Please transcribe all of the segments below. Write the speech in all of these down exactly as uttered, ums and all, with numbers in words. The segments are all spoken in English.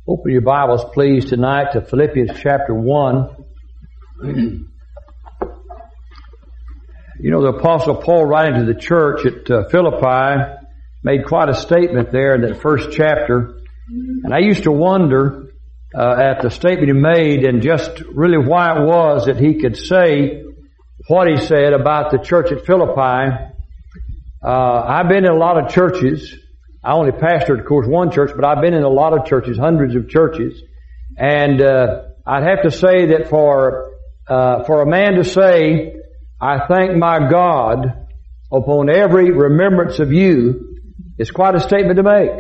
Open your Bibles, please, tonight to Philippians chapter one. You know, the Apostle Paul, writing to the church at uh, Philippi, made quite a statement there in that first chapter. And I used to wonder uh, at the statement he made and just really why it was that he could say what he said about the church at Philippi. Uh, I've been in a lot of churches. I only pastored, of course, one church, but I've been in a lot of churches, hundreds of churches. And uh, I'd have to say that for uh, for a man to say, I thank my God upon every remembrance of you, is quite a statement to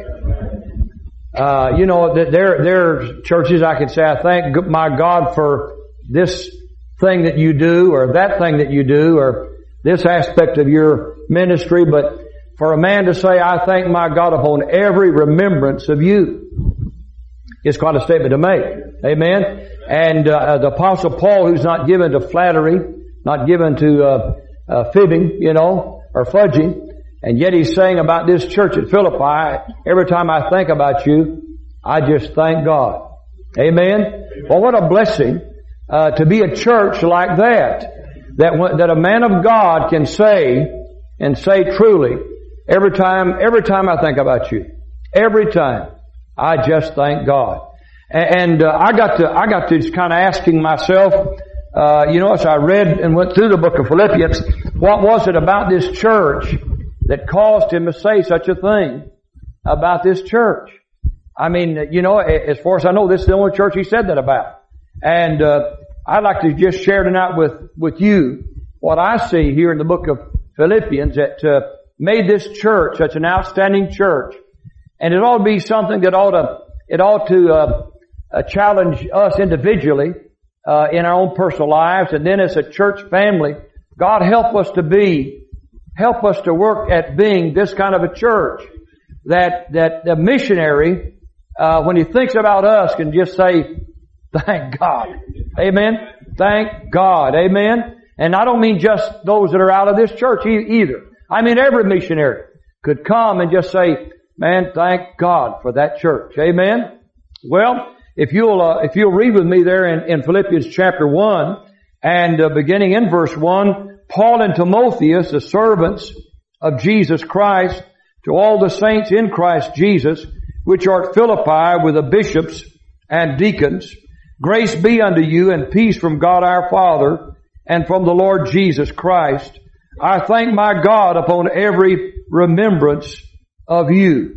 make. Uh, you know, that there, there are churches I could say, I thank my God for this thing that you do, or that thing that you do, or this aspect of your ministry, but for a man to say, I thank my God upon every remembrance of you, is quite a statement to make. Amen? And uh, the Apostle Paul, who's not given to flattery, not given to uh, uh, fibbing, you know, or fudging, and yet he's saying about this church at Philippi, every time I think about you, I just thank God. Amen? Well, what a blessing uh, to be a church like that, that that a man of God can say, and say truly, Every time, every time I think about you, every time, I just thank God. And, and uh, I got to, I got to just kind of asking myself, uh, you know, as I read and went through the book of Philippians, what was it about this church that caused him to say such a thing about this church? I mean, you know, as far as I know, this is the only church he said that about. And uh, I'd like to just share tonight with with you what I see here in the book of Philippians that uh, made this church such an outstanding church. And it ought to be something that ought to, it ought to, uh, uh challenge us individually, uh, in our own personal lives. And then as a church family, God help us to be, help us to work at being this kind of a church. That, that the missionary, uh, when he thinks about us can just say, thank God. Amen. Thank God. Amen. And I don't mean just those that are out of this church e- either. I mean, every missionary could come and just say, man, thank God for that church. Amen? Well, if you'll, uh, if you'll read with me there in, in Philippians chapter one, and uh, beginning in verse one, Paul and Timotheus, the servants of Jesus Christ, to all the saints in Christ Jesus, which are at Philippi with the bishops and deacons, grace be unto you and peace from God our Father and from the Lord Jesus Christ. I thank my God upon every remembrance of you.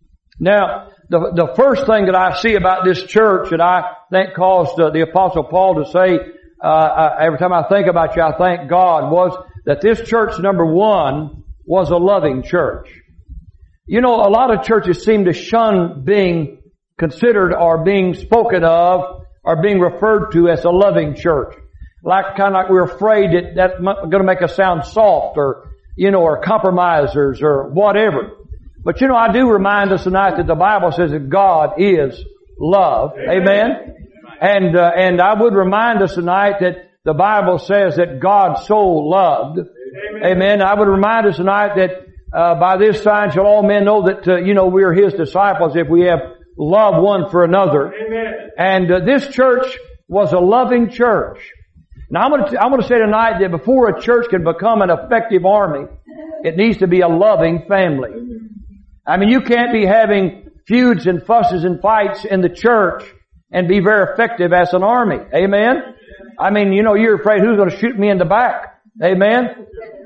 Now, the, the first thing that I see about this church that I think caused uh, the Apostle Paul to say, uh, uh, every time I think about you, I thank God, was that this church, number one, was a loving church. You know, a lot of churches seem to shun being considered or being spoken of or being referred to as a loving church. Like, kind of like we're afraid that that's going to make us sound soft or, you know, or compromisers or whatever. But you know, I do remind us tonight that the Bible says that God is love. Amen. Amen. And, uh, and I would remind us tonight that the Bible says that God so loved. Amen. Amen. I would remind us tonight that, uh, by this sign shall all men know that, uh, you know, we're His disciples if we have love one for another. Amen. And, uh, this church was a loving church. Now I'm going to, I'm going to say tonight that before a church can become an effective army, it needs to be a loving family. I mean, you can't be having feuds and fusses and fights in the church and be very effective as an army. Amen? I mean, you know, you're afraid who's going to shoot me in the back. Amen?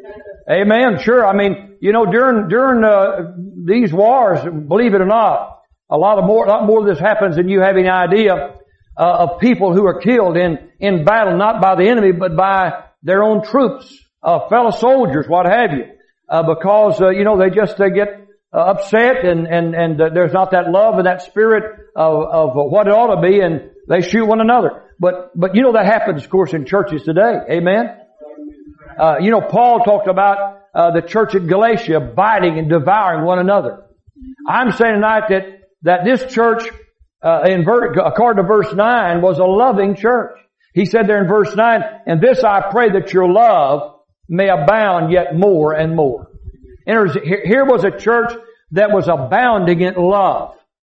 Amen. Sure. I mean, you know, during, during, uh, these wars, believe it or not, a lot of more, a lot more of this happens than you have any idea. Uh, of people who are killed in, in battle, not by the enemy, but by their own troops, uh, fellow soldiers, what have you. Uh, because, uh, you know, they just, uh, get, uh, upset and, and, and uh, there's not that love and that spirit of, of what it ought to be, and they shoot one another. But, but you know, that happens, of course, in churches today. Amen? Uh, you know, Paul talked about, uh, the church at Galatia biting and devouring one another. I'm saying tonight that, that this church, Uh, in ver- according to verse nine, was a loving church. He said there in verse nine, and this I pray that your love may abound yet more and more. And here was a church that was abounding in love.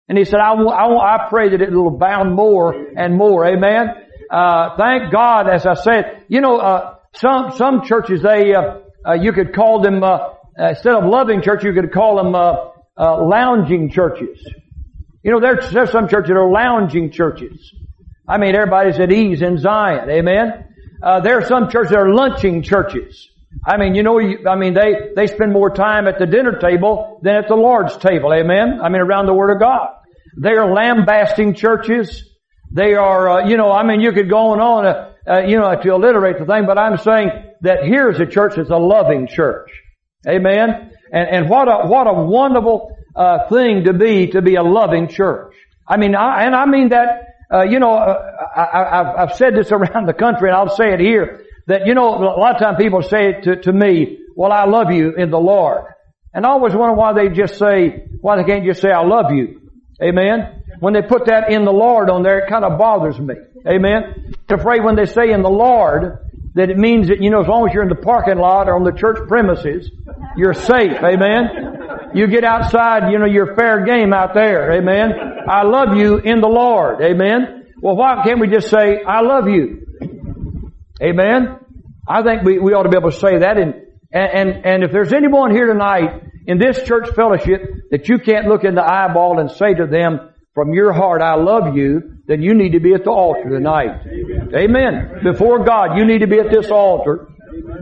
And he said, I, w- I, w- I pray that it will abound more and more. Amen. Uh, thank God, as I said, you know, uh, some, some churches, they, uh, uh, you could call them, uh, instead of loving church, you could call them, uh, uh, lounging churches. You know, there's, there's some churches that are lounging churches. I mean, everybody's at ease in Zion. Amen. Uh, there are some churches that are lunching churches. I mean, you know, you, I mean, they, they spend more time at the dinner table than at the Lord's table. Amen. I mean, around the Word of God. They are lambasting churches. They are, uh, you know, I mean, you could go on, on uh, uh, you know, to alliterate the thing, but I'm saying that here's a church that's a loving church. Amen. And, and what a, what a wonderful, uh, thing to be, to be a loving church. I mean, I, and I mean that, uh, you know, uh, I, I've, I've said this around the country and I'll say it here, that, you know, a lot of times people say it to, to me, well, I love you in the Lord. And I always wonder why they just say, why they can't just say, I love you. Amen. When they put that in the Lord on there, it kind of bothers me. Amen. It's afraid when they say in the Lord, that it means that, you know, as long as you're in the parking lot or on the church premises, you're safe. Amen. You get outside, you know, you're fair game out there. Amen. I love you in the Lord. Amen. Well, why can't we just say, I love you? Amen. I think we, we ought to be able to say that. And, and, and if there's anyone here tonight in this church fellowship that you can't look in the eyeball and say to them from your heart, I love you, then you need to be at the altar tonight. Amen. Amen. Before God, you need to be at this altar.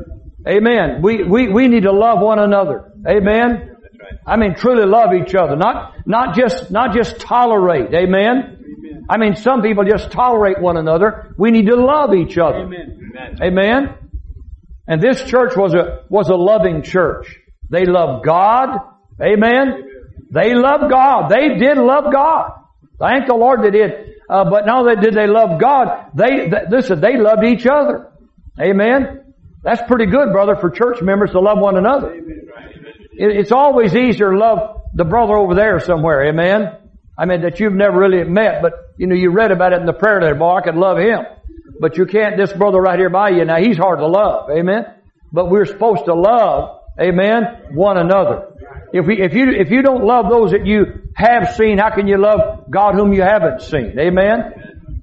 Amen. We, we, we need to love one another. Amen. I mean, truly love each other. Not, not just, not just tolerate. Amen. I mean, some people just tolerate one another. We need to love each other. Amen. Amen. And this church was a, was a loving church. They loved God. Amen. They loved God. They did love God. Thank the Lord they did. Uh, but not only did they love God, they, th- listen, they loved each other. Amen. That's pretty good, brother, for church members to love one another. It, it's always easier to love the brother over there somewhere. Amen. I mean, that you've never really met, but, you know, you read about it in the prayer letter. Boy, I could love him. But you can't, this brother right here by you, now he's hard to love. Amen. But we're supposed to love, amen, one another. If we, if you, if you don't love those that you have seen, how can you love God whom you haven't seen? Amen.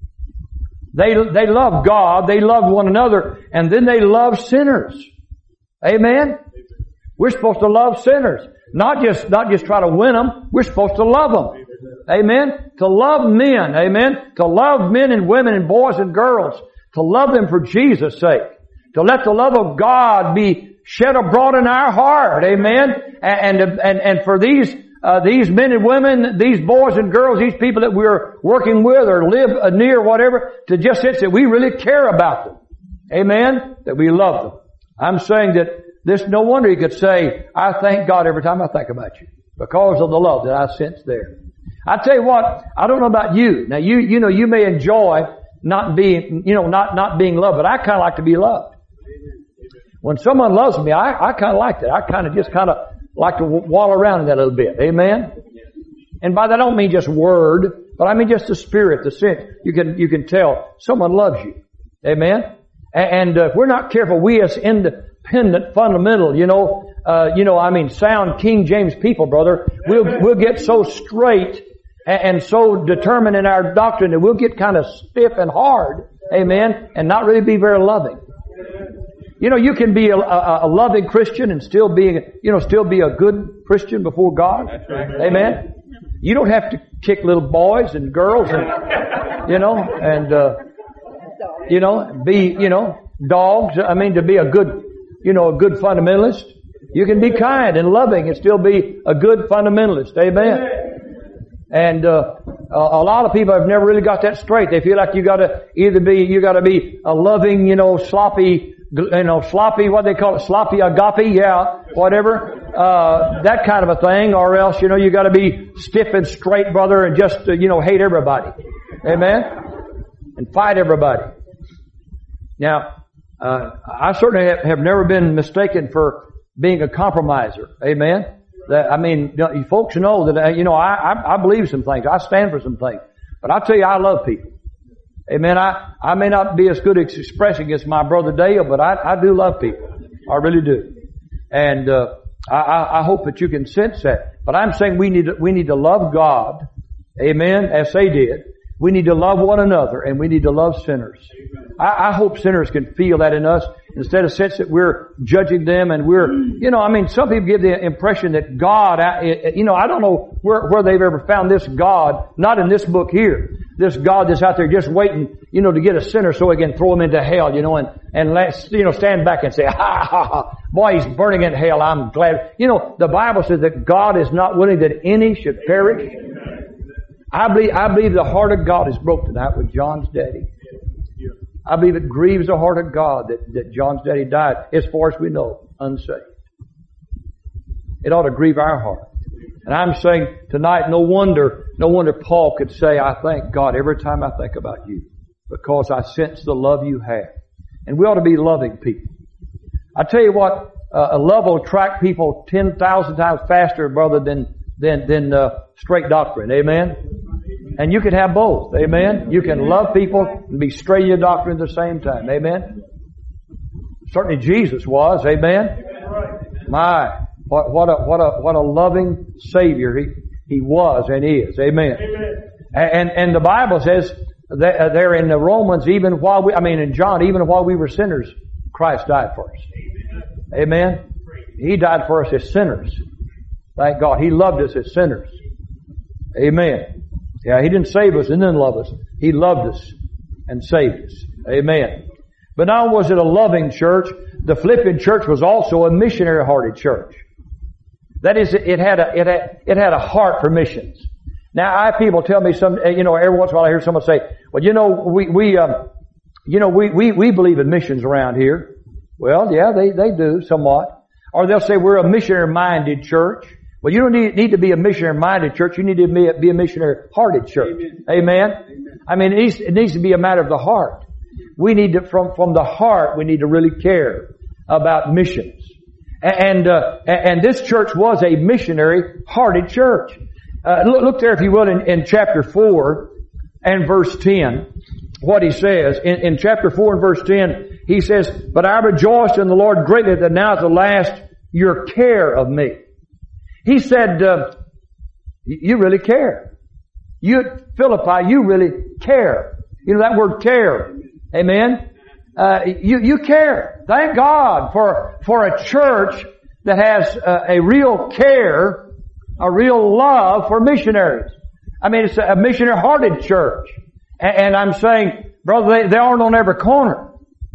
They, they love God, they love one another, and then they love sinners. Amen. We're supposed to love sinners. Not just, not just try to win them. We're supposed to love them. Amen. To love men. Amen. To love men and women and boys and girls. To love them for Jesus' sake. To let the love of God be shed abroad in our heart. Amen. And, and, and, and for these, uh, these men and women, these boys and girls, these people that we're working with or live near or whatever, to just sense that we really care about them. Amen. That we love them. I'm saying that this, no wonder you could say, I thank God every time I think about you. Because of the love that I sense there. I tell you what, I don't know about you. Now you, you know, you may enjoy not being, you know, not, not being loved, but I kind of like to be loved. When someone loves me, I, I kind of like that. I kind of just kind of like to wallow around in that a little bit. Amen? And by that I don't mean just word, but I mean just the spirit, the sense. You can, you can tell someone loves you. Amen? And, and uh, if we're not careful, we as independent, fundamental, you know, uh, you know, I mean sound King James people, brother, we'll, we'll get so straight and, and so determined in our doctrine that we'll get kind of stiff and hard. Amen? And not really be very loving. You know, you can be a, a, a loving Christian and still be, you know, still be a good Christian before God. Amen. You don't have to kick little boys and girls and, you know, and, uh, you know, be, you know, dogs. I mean, to be a good, you know, a good fundamentalist. You can be kind and loving and still be a good fundamentalist. Amen. And, uh, a lot of people have never really got that straight. They feel like you gotta either be, you gotta be a loving, you know, sloppy, you know, sloppy, what they call it, sloppy agape, yeah, whatever, uh, that kind of a thing, or else, you know, you gotta be stiff and straight, brother, and just, uh, you know, hate everybody. Amen? And fight everybody. Now, uh, I certainly have, have never been mistaken for being a compromiser. Amen? That, I mean, you folks know that, you know, I, I, I believe some things. I stand for some things. But I tell you, I love people. Amen. I, I may not be as good at expressing as my brother Dale, but I, I do love people. I really do. And, uh, I, I, I hope that you can sense that. But I'm saying we need to, we need to love God. Amen. As they did. We need to love one another, and we need to love sinners. I, I hope sinners can feel that in us instead of sense that we're judging them and we're, you know, I mean, some people give the impression that God, you know, I don't know where, where they've ever found this God, not in this book here. This God that's out there just waiting, you know, to get a sinner so he can throw him into hell, you know, and, and let, you know, stand back and say, ha, ha, ha, boy, he's burning in hell. I'm glad. You know, the Bible says that God is not willing that any should perish. I believe, I believe the heart of God is broke tonight with John's daddy. I believe it grieves the heart of God that, that John's daddy died, as far as we know, unsaved. It ought to grieve our heart. And I'm saying tonight, no wonder, no wonder Paul could say, I thank God every time I think about you, because I sense the love you have. And we ought to be loving people. I tell you what, uh, love will attract people ten thousand times faster, brother, than, than, than, uh, straight doctrine. Amen? And you can have both. Amen? You can love people and be straight in your doctrine at the same time. Amen? Certainly Jesus was. Amen? My, what, what a, what a, what a loving Savior he, he was and is. Amen? And, and the Bible says that there in the Romans, even while we, I mean in John, even while we were sinners, Christ died for us. Amen? He died for us as sinners. Thank God. He loved us as sinners. Amen. Yeah, He didn't save us and then love us. He loved us and saved us. Amen. But not only was it a loving church, the Philippian church was also a missionary-hearted church. That is, it had a, it had, it had a heart for missions. Now, I have people tell me some, you know, every once in a while I hear someone say, well, you know, we, we, um, you know, we, we, we believe in missions around here. Well, yeah, they, they do somewhat. Or they'll say we're a missionary-minded church. Well, you don't need, need to be a missionary-minded church. You need to be a, be a missionary-hearted church. Amen. Amen? Amen. I mean, it needs, it needs to be a matter of the heart. We need to, from, from the heart, we need to really care about missions. And, uh, and this church was a missionary-hearted church. Uh, look, look there, if you will, in, in chapter four and verse ten, what he says. In, in chapter four and verse ten, he says, but I rejoiced in the Lord greatly that now at the last your care of me. He said, uh, you really care. You at Philippi, you really care. You know that word care. Amen? Uh, you, you care. Thank God for, for a church that has uh, a real care, a real love for missionaries. I mean, it's a missionary-hearted church. And, and I'm saying, brother, they, they aren't on every corner.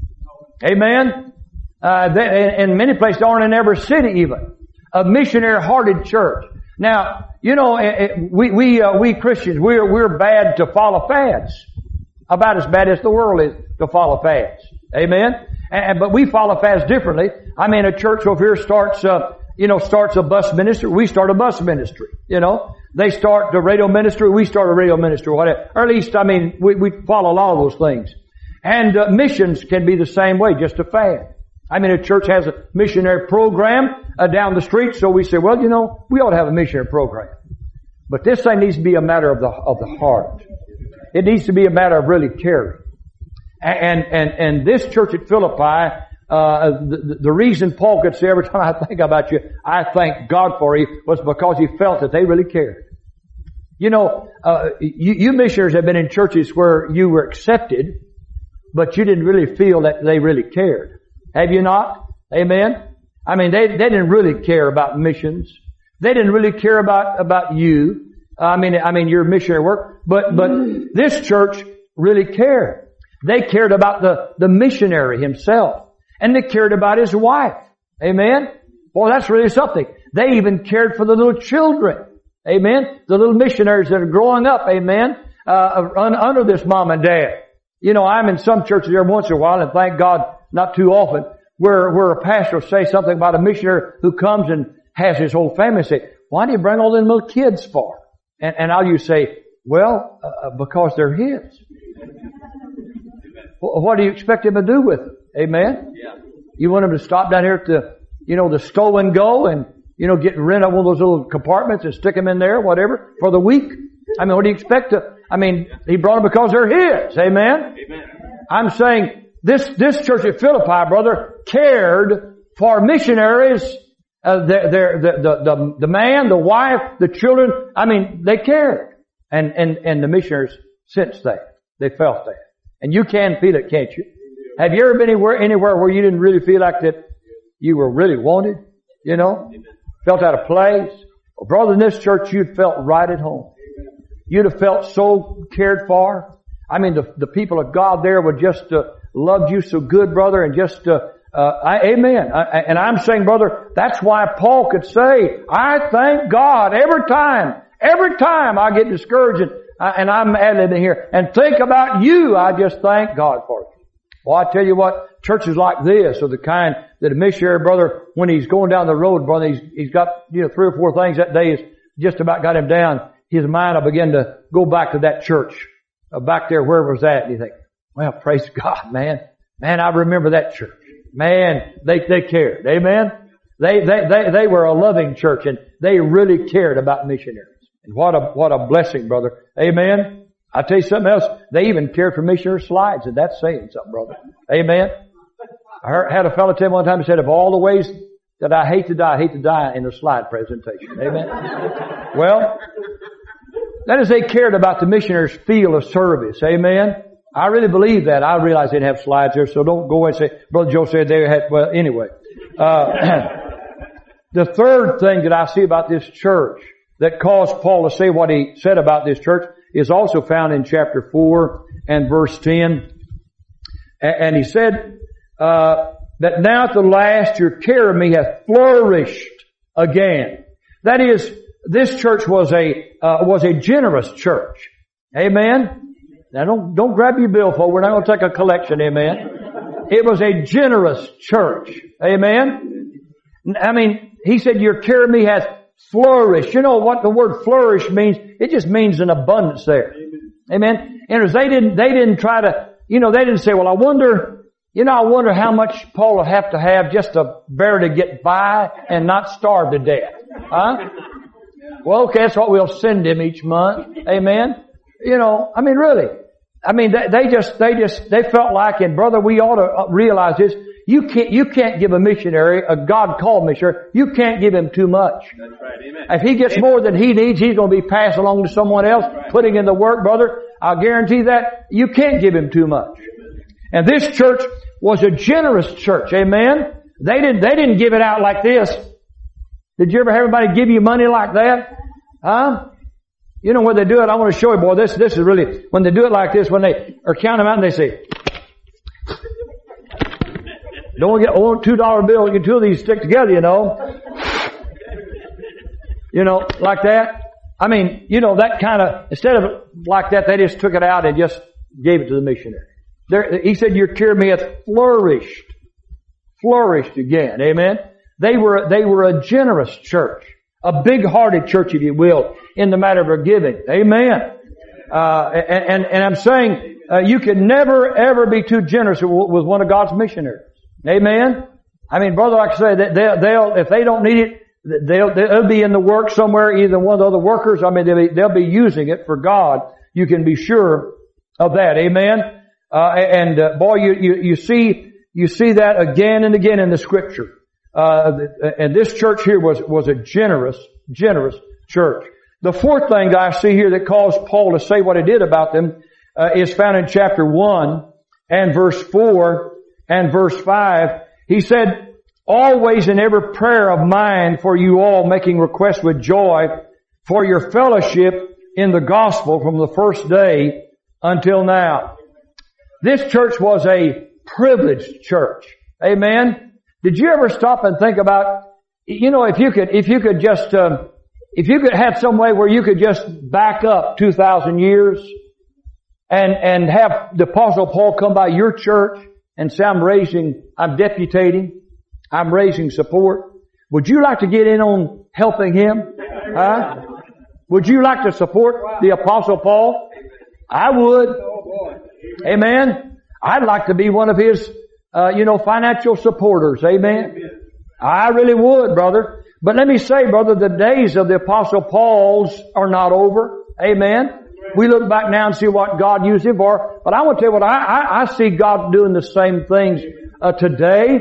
Amen? Uh, they, in many places, they aren't in every city even. A missionary-hearted church. Now, you know, we we uh, we Christians, we're we're bad to follow fads. About as bad as the world is to follow fads. Amen. And, but we follow fads differently. I mean, a church over here starts, uh, you know, starts a bus ministry. We start a bus ministry. You know, they start the radio ministry. We start a radio ministry, whatever. Or at least, I mean, we we follow a lot of those things. And uh, missions can be the same way, just a fad. I mean, a church has a missionary program uh, down the street, so we say, well, you know, we ought to have a missionary program. But this thing needs to be a matter of the of the heart. It needs to be a matter of really caring. And and and this church at Philippi, uh, the, the reason Paul could say every time I think about you, I thank God for you, was because he felt that they really cared. You know, uh, you, you missionaries have been in churches where you were accepted, but you didn't really feel that they really cared. Have you not? Amen? I mean, they, they didn't really care about missions. They didn't really care about, about you. I mean, I mean, your missionary work. But, but this church really cared. They cared about the, the missionary himself. And they cared about his wife. Amen? Well, that's really something. They even cared for the little children. Amen? The little missionaries that are growing up. Amen? Uh, under this mom and dad. You know, I'm in some churches every once in a while, and thank God, not too often, where, where a pastor will say something about a missionary who comes and has his whole family say, why do you bring all them little kids for? And, and I'll you say, well, uh, because they're his. Well, what do you expect him to do with them? Amen? Yeah. You want him to stop down here at the, you know, the Stow and Go and, you know, get rent of one of those little compartments and stick them in there, whatever, for the week? I mean, what do you expect to, I mean, he brought them because they're his. Amen? Amen. I'm saying, This, this church at Philippi, brother, cared for missionaries Uh, they're, they're, the, the, the, the man, the wife, the children, I mean, they cared. And, and, and the missionaries sensed that. They felt that. And you can feel it, can't you? Have you ever been anywhere, anywhere where you didn't really feel like that you were really wanted? You know? Felt out of place? Well, brother, in this church, you'd felt right at home. You'd have felt so cared for. I mean, the, the people of God there would just, uh, loved you so good, brother, and just, uh, Uh, I, amen. I, and I'm saying, brother, that's why Paul could say, I thank God every time, every time I get discouraged and, I, and I'm ad-libbing here and think about you, I just thank God for it. Well, I tell you what, churches like this are the kind that a missionary brother, when he's going down the road, brother, he's, he's got, you know, three or four things that day is just about got him down. His mind will begin to go back to that church, uh, back there, where was that? And you think, well, praise God, man. Man, I remember that church. Man, they, they cared. Amen? They, they, they, they were a loving church and they really cared about missionaries. And what a, what a blessing, brother. Amen? I'll tell you something else. They even cared for missionary slides, and that's saying something, brother. Amen? I heard, had a fellow tell me one time, he said, of all the ways that I hate to die, I hate to die in a slide presentation. Amen? Well, that is, they cared about the missionaries' feel of service. Amen? I really believe that. I realize they didn't have slides there, so don't go and say, Brother Joe said they had, well, anyway. Uh, the third thing that I see about this church that caused Paul to say what he said about this church is also found in chapter four and verse ten. And he said, uh, that now at the last your care of me hath flourished again. That is, this church was a, uh, was a generous church. Amen? Now don't, don't grab your billfold. We're not going to take a collection. Amen. It was a generous church. Amen. I mean, he said, your care of me hath flourished. You know what the word flourish means? It just means an abundance there. Amen. And as they didn't, they didn't try to, you know, they didn't say, well, I wonder, you know, I wonder how much Paul will have to have just to bear to get by and not starve to death. Huh? Well, okay, that's what we'll send him each month. Amen. You know, I mean, really. I mean, they, they just, they just, they felt like, and brother, we ought to realize this. You can't, you can't give a missionary, a God-called missionary, you can't give him too much. That's right. Amen. If he gets more than he needs, he's going to be passed along to someone else, right, putting in the work, brother. I'll guarantee that. You can't give him too much. And this church was a generous church. Amen. They didn't, they didn't give it out like this. Did you ever have everybody give you money like that? Huh? You know when they do it, I want to show you, boy, this, this is really, when they do it like this, when they are counting them out and they say, don't get oh, two dollar bill, get two of these stick together, you know. You know, like that. I mean, you know, that kind of, instead of like that, they just took it out and just gave it to the missionary. There, he said, your care of me hath flourished. Flourished again. Amen. They were, they were a generous church. A big-hearted church, if you will, in the matter of giving. Amen. Uh, and, and, and I'm saying, uh, you can never, ever be too generous with one of God's missionaries. Amen. I mean, brother, like I say, they'll, they'll, if they don't need it, they'll, they'll be in the work somewhere, either one of the other workers. I mean, they'll be, they'll be using it for God. You can be sure of that. Amen. Uh, and, uh, boy, you, you, you see, you see that again and again in the scripture. Uh, and this church here was, was a generous, generous church. The fourth thing that I see here that caused Paul to say what he did about them, uh, is found in chapter one and verse four and verse five. He said, always in every prayer of mine for you all, making request with joy for your fellowship in the gospel from the first day until now. This church was a privileged church. Amen. Did you ever stop and think about, you know, if you could, if you could just, um, if you could have some way where you could just back up two thousand years and, and have the Apostle Paul come by your church and say, I'm raising, I'm deputating, I'm raising support. Would you like to get in on helping him? Huh? Would you like to support the Apostle Paul? I would. Amen. I'd like to be one of his Uh, you know, financial supporters. Amen. I really would, brother. But let me say, brother, the days of the Apostle Paul's are not over. Amen. We look back now and see what God used him for. But I want to tell you what, I, I, I see God doing the same things uh, today.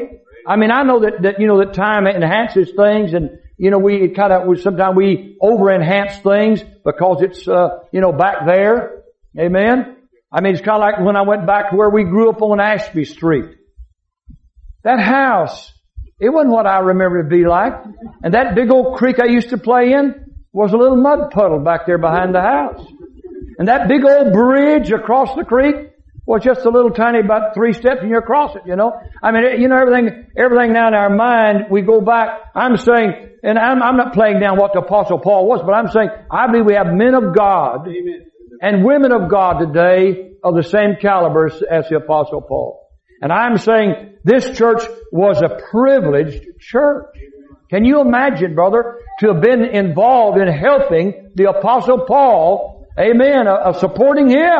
I mean, I know that, that, you know, that time enhances things, and, you know, we kind of, sometimes we over-enhance things because it's, uh, you know, back there. Amen? I mean, it's kind of like when I went back to where we grew up on Ashby Street. That house, it wasn't what I remember it to be like. And that big old creek I used to play in was a little mud puddle back there behind the house. And that big old bridge across the creek was just a little tiny, about three steps and you're across it, you know. I mean, you know, everything, everything now in our mind, we go back. I'm saying, and I'm, I'm not playing down what the Apostle Paul was, but I'm saying, I believe we have men of God and women of God today of the same caliber as the Apostle Paul. And I'm saying this church was a privileged church. Can you imagine, brother, to have been involved in helping the Apostle Paul, amen, of supporting him?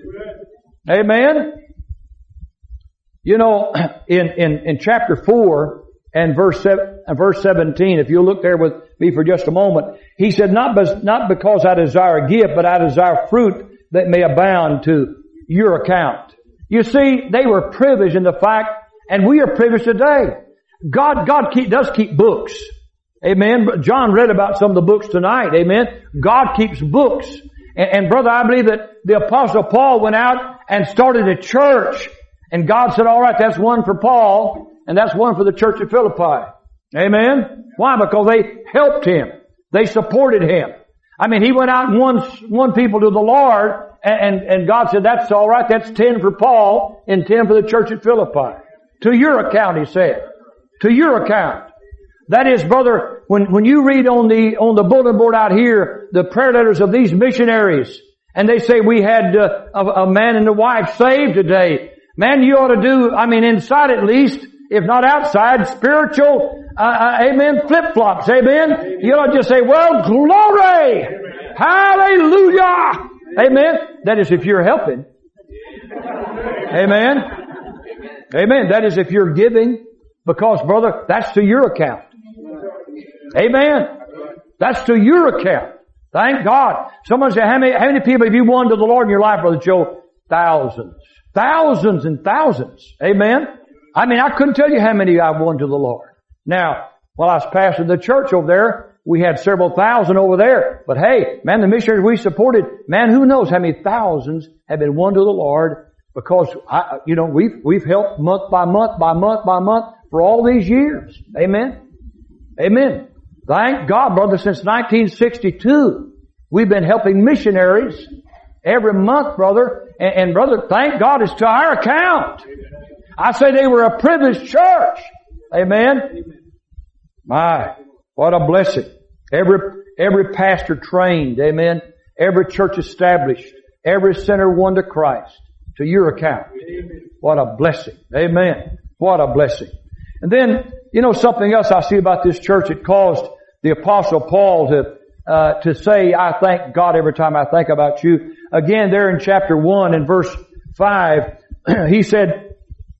Amen. You know, in, in, in chapter four and verse seven, verse seventeen, if you'll look there with me for just a moment, he said, not, bes, not because I desire a gift, but I desire fruit that may abound to your account. You see, they were privileged in the fact, and we are privileged today. God, God keep, does keep books. Amen. John read about some of the books tonight. Amen. God keeps books. And, and brother, I believe that the Apostle Paul went out and started a church. And God said, all right, that's one for Paul, and that's one for the church at Philippi. Amen? Why? Because they helped him. They supported him. I mean, he went out and won, won people to the Lord, and, and, and God said, that's all right, that's ten for Paul, and ten for the church at Philippi. To your account, he said. To your account. That is, brother, when, when you read on the, on the bulletin board out here, the prayer letters of these missionaries, and they say we had uh, a, a man and a wife saved today. Man, you ought to do, I mean, inside at least, if not outside, spiritual, uh, uh, amen, flip-flops, amen? Amen. You ought to just say, well, glory! Amen. Hallelujah! Amen. That is if you're helping. Amen. Amen. That is if you're giving, because, brother, that's to your account. Amen. That's to your account. Thank God. Someone say, how many, how many people have you won to the Lord in your life, Brother Joe? Thousands. Thousands and thousands. Amen. I mean, I couldn't tell you how many I've won to the Lord. Now, while I was pastoring the church over there, we had several thousand over there. But hey, man, the missionaries we supported, man, who knows how many thousands have been won to the Lord, because, I, you know, we've, we've helped month by month by month by month for all these years. Amen. Amen. Thank God, brother, since nineteen sixty-two, we've been helping missionaries every month, brother. And, and brother, thank God it's to our account. I say they were a privileged church. Amen. My, what a blessing. Every, every pastor trained. Amen. Every church established. Every sinner won to Christ. To your account. What a blessing. Amen. What a blessing. And then, you know, something else I see about this church, it caused the Apostle Paul to, uh, to say, I thank God every time I think about you. Again, there in chapter one and verse five, he said,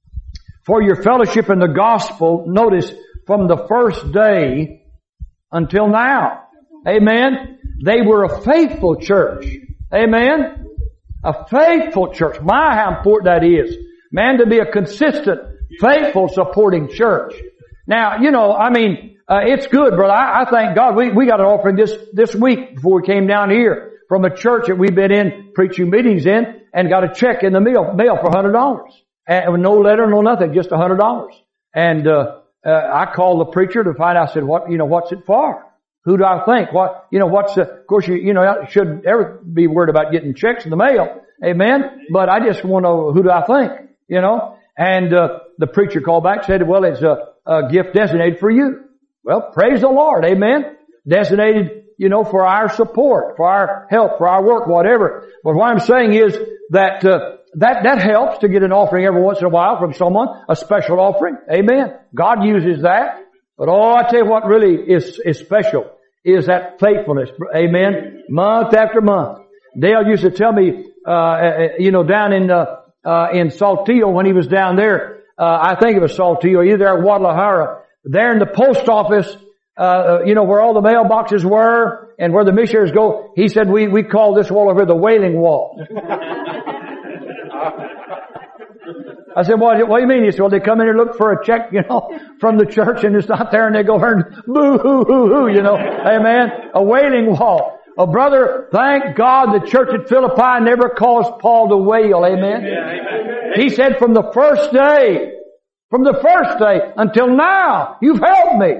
for your fellowship in the gospel, notice, from the first day until now. Amen. They were a faithful church. Amen. A faithful church. My, how important that is. Man, to be a consistent, faithful, supporting church. Now, you know, I mean, uh, it's good, brother. I, I thank God. We, we got an offering this, this week before we came down here from a church that we've been in, preaching meetings in, and got a check in the mail, mail for one hundred dollars. And with no letter, no nothing, just one hundred dollars. And, uh, uh, I called the preacher to find out, I said, what, you know, what's it for? Who do I think? What, you know, what's the, of course you, you know, you shouldn't ever be worried about getting checks in the mail. Amen. But I just want to know, who do I think? You know? And, uh, the preacher called back and said, well, it's a, a gift designated for you. Well, praise the Lord. Amen. Designated, you know, for our support, for our help, for our work, whatever. But what I'm saying is that, uh, that, that helps to get an offering every once in a while from someone, a special offering. Amen. God uses that. But oh, I tell you what really is, is special is that faithfulness. Amen. Month after month. Dale used to tell me, uh, you know, down in, uh, uh, in Saltillo when he was down there, uh, I think it was Saltillo, either at Guadalajara, there in the post office, uh, you know, where all the mailboxes were and where the missionaries go, he said we, we call this wall over here the Wailing Wall. I said, what, what do you mean? He said, well, they come in and look for a check, you know, from the church and it's not there and they go over and boo hoo hoo hoo, you know. Amen. A wailing wall. Oh, brother, thank God the church at Philippi never caused Paul to wail. Amen. Amen. He said from the first day, from the first day until now, you've helped me.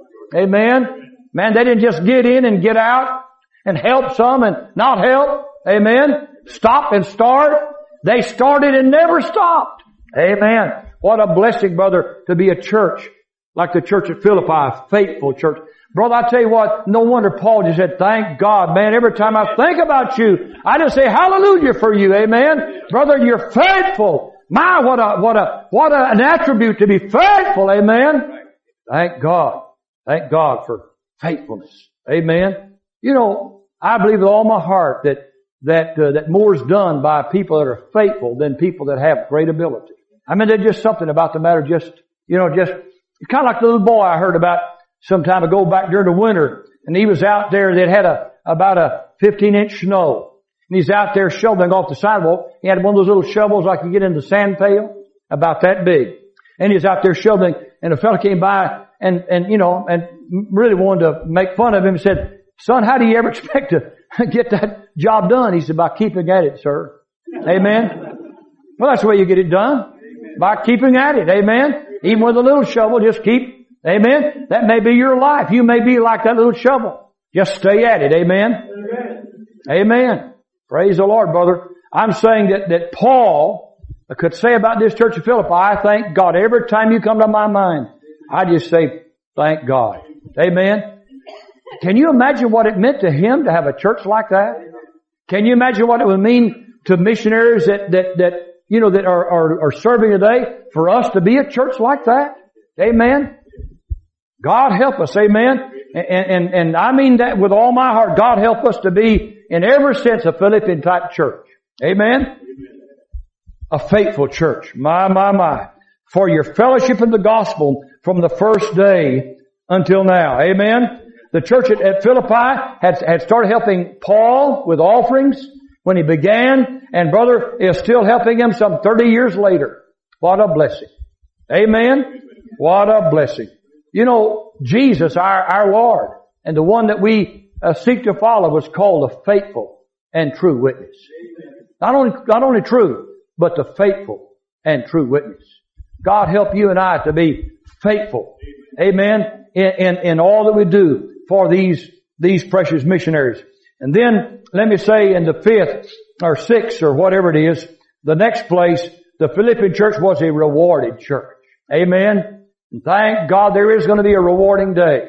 Amen. Man, they didn't just get in and get out and help some and not help. Amen. Stop and start. They started and never stopped. Amen. What a blessing, brother, to be a church like the church at Philippi, a faithful church. Brother, I tell you what, no wonder Paul just said, thank God, man. Every time I think about you, I just say hallelujah for you. Amen. Brother, you're faithful. My, what a, what a, what a, an attribute to be faithful. Amen. Thank God. Thank God for faithfulness. Amen. You know, I believe with all my heart that, that, uh, that more is done by people that are faithful than people that have great ability. I mean, there's just something about the matter, just, you know, just, kind of like the little boy I heard about some time ago back during the winter. And he was out there, that had a, about a fifteen inch snow. And he's out there shoveling off the sidewalk. He had one of those little shovels like you get in the sand pail, about that big. And he's out there shoveling, and a fellow came by and, and, you know, and really wanted to make fun of him and said, son, how do you ever expect to get that job done? He said, by keeping at it, sir. Amen. Well, that's the way you get it done. By keeping at it. Amen. Even with a little shovel, just keep. Amen. That may be your life. You may be like that little shovel. Just stay at it. Amen. Amen. Amen. Praise the Lord, brother. I'm saying that, that Paul could say about this church of Philippi, I thank God. Every time you come to my mind, I just say, thank God. Amen. Can you imagine what it meant to him to have a church like that? Can you imagine what it would mean to missionaries that, that, that, you know, that are, are, are serving today for us to be a church like that? Amen. God help us. Amen. And, and, and I mean that with all my heart. God help us to be, in every sense, a Philippian type church. Amen. A faithful church. My, my, my. For your fellowship in the gospel from the first day until now. Amen. The church at, at Philippi had, had started helping Paul with offerings when he began, and brother is still helping him some thirty years later. What a blessing. Amen. What a blessing. You know, Jesus, our, our Lord, and the one that we uh, seek to follow was called a faithful and true witness. Not only, not only true, but the faithful and true witness. God help you and I to be faithful. Amen. In, in, in all that we do for these, these precious missionaries. And then, let me say in the fifth or sixth or whatever it is, the next place, the Philippian church was a rewarded church. Amen. And thank God there is going to be a rewarding day.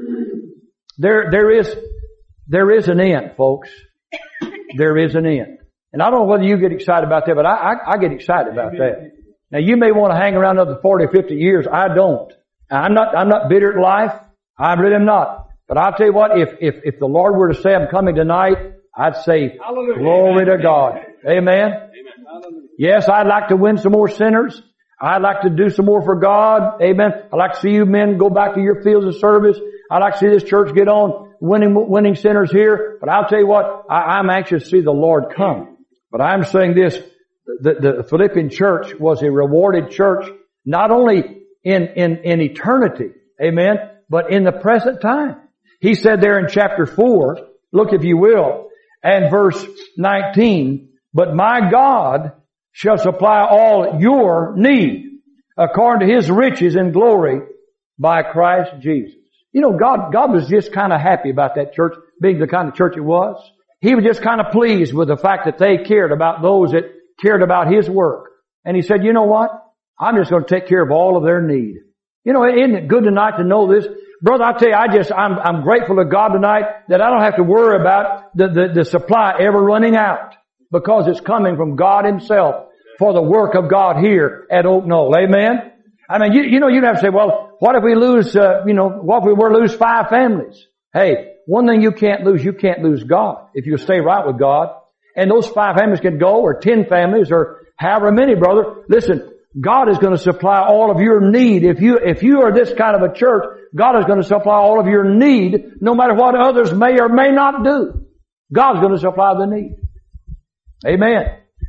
There, there is, there is an end, folks. There is an end. And I don't know whether you get excited about that, but I, I, I get excited about that. Now you may want to hang around another forty, fifty years. I don't. I'm not, I'm not bitter at life. I really am not. But I'll tell you what, if, if, if the Lord were to say I'm coming tonight, I'd say, hallelujah. Glory to God. Amen. Amen. Yes, I'd like to win some more sinners. I'd like to do some more for God. Amen. I'd like to see you men go back to your fields of service. I'd like to see this church get on winning, winning sinners here. But I'll tell you what, I, I'm anxious to see the Lord come. But I'm saying this, the, the Philippian church was a rewarded church, not only in, in, in eternity. Amen. But in the present time. He said there in chapter four, look if you will, and verse nineteen, but my God shall supply all your need according to His riches and glory by Christ Jesus. You know, God, God was just kind of happy about that church being the kind of church it was. He was just kind of pleased with the fact that they cared about those that cared about His work. And He said, you know what? I'm just going to take care of all of their need. You know, isn't it good tonight to know this? Brother, I tell you, I just, I'm, I'm grateful to God tonight that I don't have to worry about the, the, the supply ever running out, because it's coming from God Himself for the work of God here at Oak Knoll. Amen? I mean, you, you know, you'd have to say, well, what if we lose, uh, you know, what if we were to lose five families? Hey, one thing you can't lose, you can't lose God if you stay right with God. And those five families can go, or ten families, or however many, brother. Listen, God is going to supply all of your need. If you, if you are this kind of a church, God is going to supply all of your need, no matter what others may or may not do. God's going to supply the need. Amen.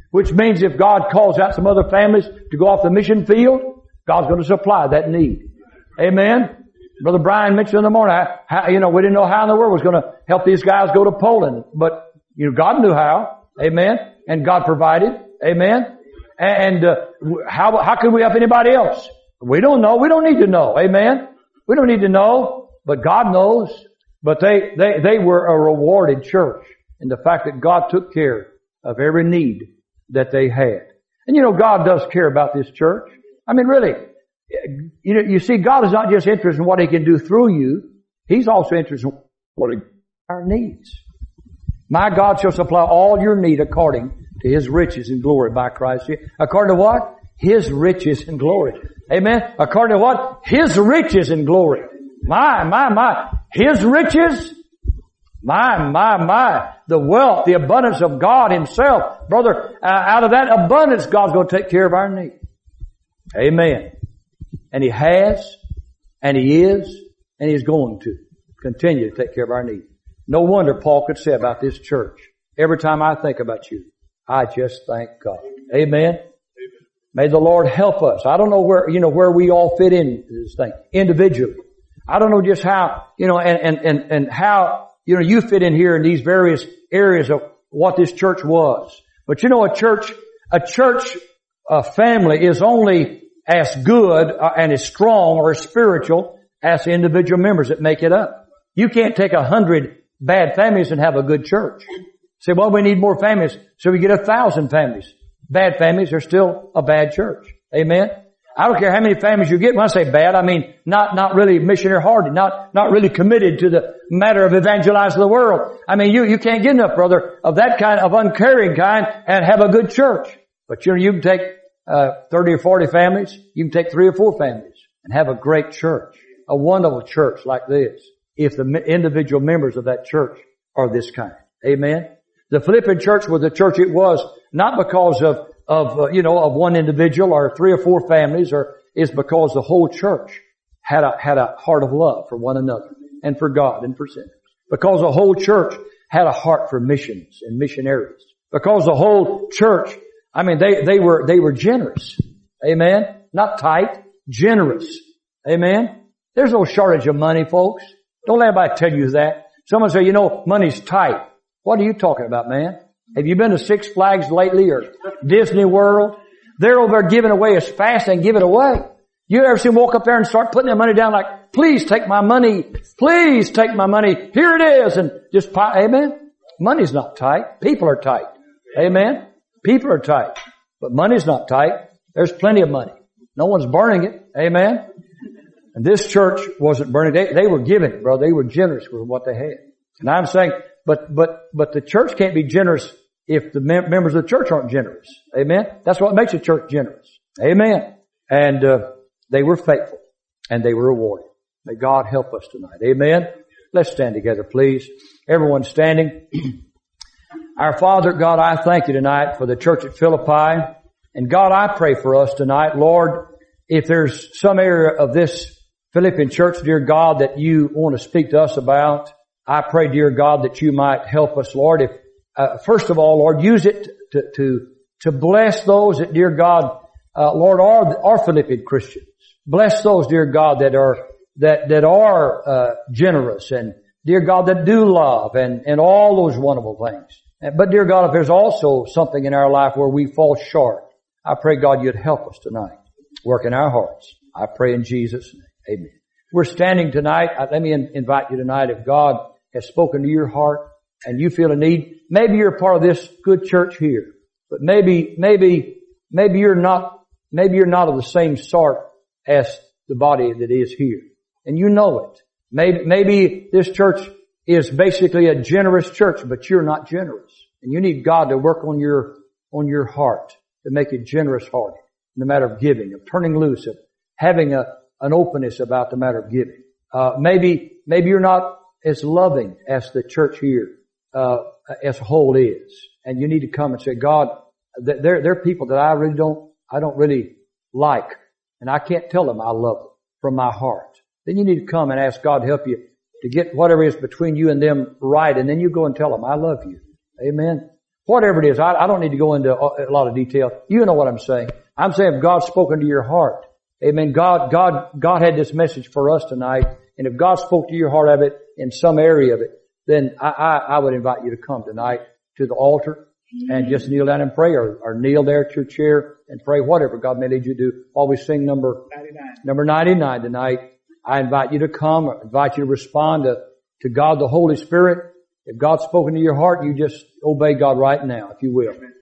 Which means if God calls out some other families to go off the mission field, God's going to supply that need. Amen? Brother Brian mentioned in the morning, how, you know, we didn't know how in the world was going to help these guys go to Poland. But, you know, God knew how. Amen? And God provided. Amen? And uh, how how can we help anybody else? We don't know. We don't need to know. Amen? We don't need to know. But God knows. But they, they, they were a rewarded church in the fact that God took care of every need that they had. And you know, God does care about this church. I mean, really, you know, you see, God is not just interested in what He can do through you. He's also interested in what He, our needs. My God shall supply all your need according to His riches and glory by Christ. According to what? His riches and glory. Amen? According to what? His riches and glory. My, my, my. His riches. My, my, my. The wealth, the abundance of God Himself. Brother, uh, out of that abundance, God's going to take care of our need. Amen. And He has, and He is, and He's going to continue to take care of our need. No wonder Paul could say about this church, every time I think about you, I just thank God. Amen. Amen. May the Lord help us. I don't know where, you know, where we all fit in this thing individually. I don't know just how, you know, and, and, and, and how, you know, you fit in here in these various areas of what this church was. But you know, a church, a church, a family is only as good and as strong or as spiritual as the individual members that make it up. You can't take a hundred bad families and have a good church. Say, well, we need more families, so we get a thousand families. Bad families are still a bad church. Amen? I don't care how many families you get. When I say bad, I mean not, not really missionary hearted, not, not really committed to the matter of evangelizing the world. I mean, you, you can't get enough, brother, of that kind of uncaring kind and have a good church. But you know, you can take, uh, thirty or forty families. You can take three or four families and have a great church, a wonderful church like this, if the individual members of that church are this kind. Amen? The Philippian church was the church it was, not because of, of, uh, you know, of one individual or three or four families, or is because the whole church had a, had a heart of love for one another and for God and for sinners. Because the whole church had a heart for missions and missionaries. Because the whole church, I mean, they, they were, they were generous. Amen? Not tight, generous. Amen? There's no shortage of money, folks. Don't let anybody tell you that. Someone say, you know, money's tight. What are you talking about, man? Have you been to Six Flags lately or Disney World? They're over there giving away as fast as they can give it away. You ever see them walk up there and start putting their money down like, please take my money. Please take my money. Here it is. And just, amen? Money's not tight. People are tight. Amen? People are tight. But money's not tight. There's plenty of money. No one's burning it. Amen? And this church wasn't burning. They, they were giving, bro. They were generous with what they had. And I'm saying, but, but, but the church can't be generous if the mem- members of the church aren't generous. Amen? That's what makes a church generous. Amen? And, uh, they were faithful and they were rewarded. May God help us tonight. Amen? Let's stand together, please. Everyone standing. Our Father, God, I thank you tonight for the church at Philippi. And God, I pray for us tonight. Lord, if there's some area of this Philippian church, dear God, that you want to speak to us about, I pray, dear God, that you might help us, Lord. If, uh, first of all, Lord, use it to, to, to bless those that, dear God, uh, Lord, are, are Philippian Christians. Bless those, dear God, that are, that, that are, uh, generous and, dear God, that do love and, and all those wonderful things. But, dear God, if there's also something in our life where we fall short, I pray, God, you'd help us tonight. Work in our hearts. I pray in Jesus' name. Amen. We're standing tonight. Let me invite you tonight, if God has spoken to your heart and you feel a need, maybe you're a part of this good church here, but maybe, maybe, maybe you're not, maybe you're not of the same sort as the body that is here. And you know it. Maybe, maybe this church is basically a generous church, but you're not generous. And you need God to work on your, on your heart to make you generous hearted in the matter of giving, of turning loose, of having a, an openness about the matter of giving. Uh, maybe, maybe you're not as loving as the church here, uh, as a whole is. And you need to come and say, God, there, there are people that I really don't, I don't really like. And I can't tell them I love them from my heart. Then you need to come and ask God to help you to get whatever is between you and them right. And then you go and tell them, I love you. Amen. Whatever it is, I, I don't need to go into a lot of detail. You know what I'm saying. I'm saying if God's spoken to your heart, amen, God, God, God had this message for us tonight, and if God spoke to your heart of it in some area of it, then I, I, I would invite you to come tonight to the altar and just kneel down and pray, or, or kneel there at your chair and pray, whatever God may lead you to do. While we sing number ninety-nine. Number ninety-nine tonight, I invite you to come, or invite you to respond to, to God the Holy Spirit. If God's spoken to your heart, you just obey God right now, if you will.